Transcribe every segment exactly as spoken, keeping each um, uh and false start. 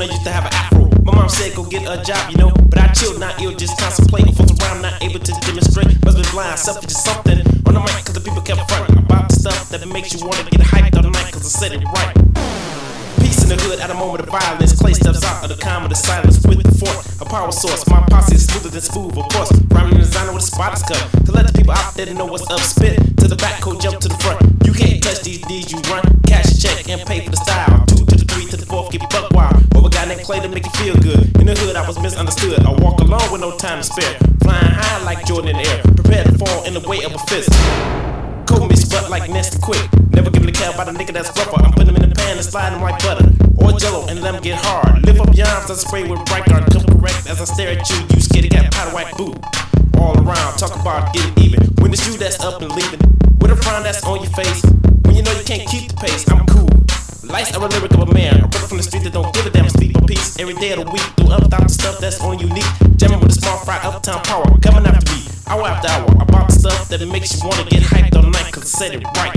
I used to have an afro. My mom said go get a job, you know, but I chilled, not ill, just contemplating. Folks around not able to demonstrate. Must be blind, selfish or something. On the mic, cause the people kept fronting about the stuff that makes you wanna get hyped all night, cause I said it right. Peace in the hood at a moment of violence. Clay steps out of the calm of the silence with the fork, a power source. My posse is smoother than smooth, of course. Rhyming designer with a spotter's cut to let the people out there know what's up. Spit to the back, code jump to the front. You can't touch these D's, you run. Cash check and pay for the style. Two to the three to the fourth, get buck wild. Over guy named Clay to make you feel good. In the hood, I was misunderstood. I walk alone with no time to spare. Flying high like Jordan in the air, prepared to fall in the way of a fist. Cold me sput like Nesty Quick. Never giving a care about a nigga that's rougher. I'm putting them in the pan and sliding them like butter or jello and let them get hard. Lift up your arms, I spray with bright guard. Come correct as I stare at you. You scared cat powder white boot. All around, talk about getting even. When it's you that's up and leaving, with a frown that's on your face. When you know you can't keep the pace, I'm cool. Life's a lyric of a man, a brother from the street that don't give a damn. Speak for peace every day of the week. Through up without the stuff that's only unique. Jamming with a small fry, uptown power. Coming after me, hour after hour. About the stuff that makes you wanna get hyped all night, cause I said it right.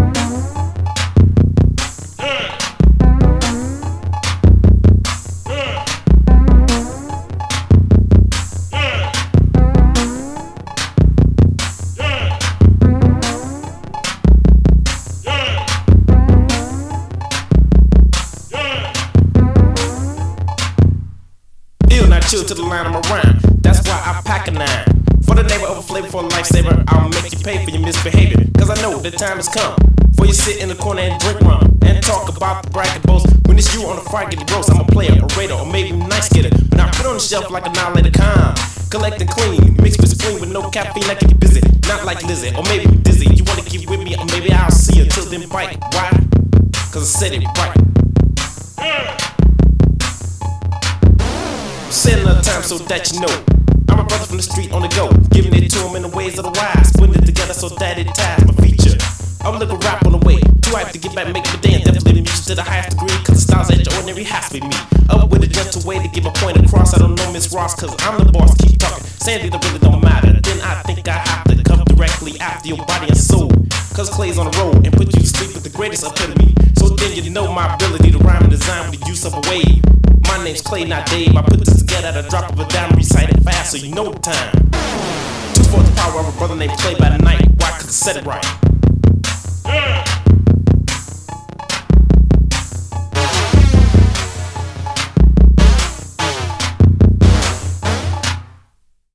Chill to the line of my rhyme. That's why I pack a nine. For the neighbor of a flavor for a lifesaver, I'll make you pay for your misbehavior. Cause I know the time has come for you sit in the corner and drink rum and talk about the bracket boast. When it's you on the fry, get the roast. I'm a player, a raider, or maybe a nice getter. But I put on the shelf like a annihilator calm. Collect and clean, mixed with spleen with no caffeine, I keep you busy. Not like Lizzie, or maybe dizzy. You wanna keep with me, or maybe I'll see you till then bite. Why? Cause I said it right. Say another time so that you know I'm a brother from the street on the go, giving it to him in the ways of the wise, putting it together so that it ties my feature. I'm looking rap on the way, too hyped to get back, make my day, and definitely the music to the highest degree, cause the styles that ordinary has to be me. Up with a gentle way to get my point across. I don't know Miss Ross, cause I'm the boss, keep talking. Sandy that really don't matter. Then I think I have to come directly after your body and soul, cause Clay's on the road and put you to sleep with the greatest epitome. So then you know my ability to rhyme and design with the use of a wave. My name's Clay, not Dave. I put this together at a drop of a dime, recite it fast so you know the time. Two for the power of a brother named Clay by the night. Why? Cause I said it right.